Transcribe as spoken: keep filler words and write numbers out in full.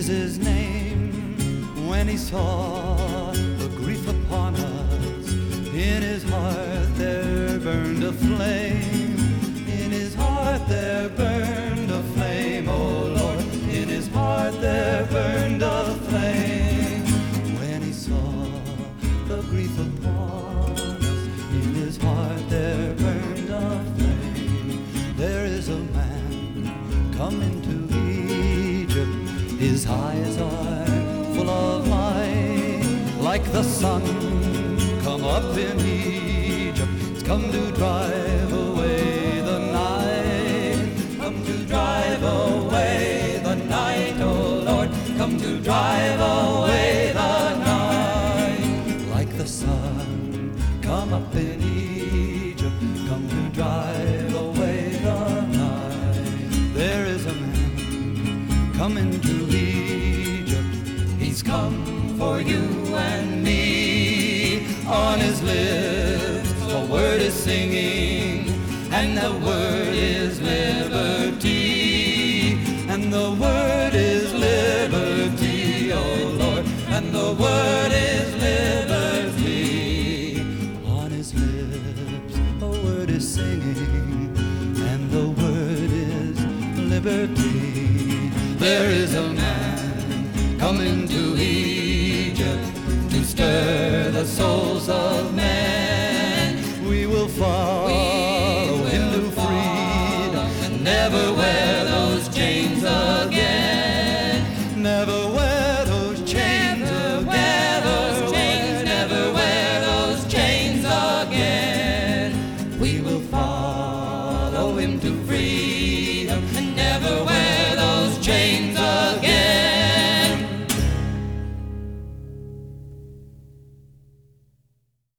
his name. When he saw the grief upon us, in his heart there burned a flame. In his heart there burned a flame, oh Lord. In his heart there burned a flame. When he saw the grief upon us, in his heart there burned a flame. There is a man coming to Egypt. His eyes are full of light, like the sun come up in Egypt. It's come to drive away the night, come to drive away the night, oh Lord, come to drive away the night. Like the sun come up in Egypt, come to drive away the night. There is a man coming to Egypt. He's come for you and me. On his lips the word is singing, and the word is liberty. And the word is liberty, oh Lord, and the word is liberty. On his lips a word is singing, and the word is liberty. There is a man coming to Egypt.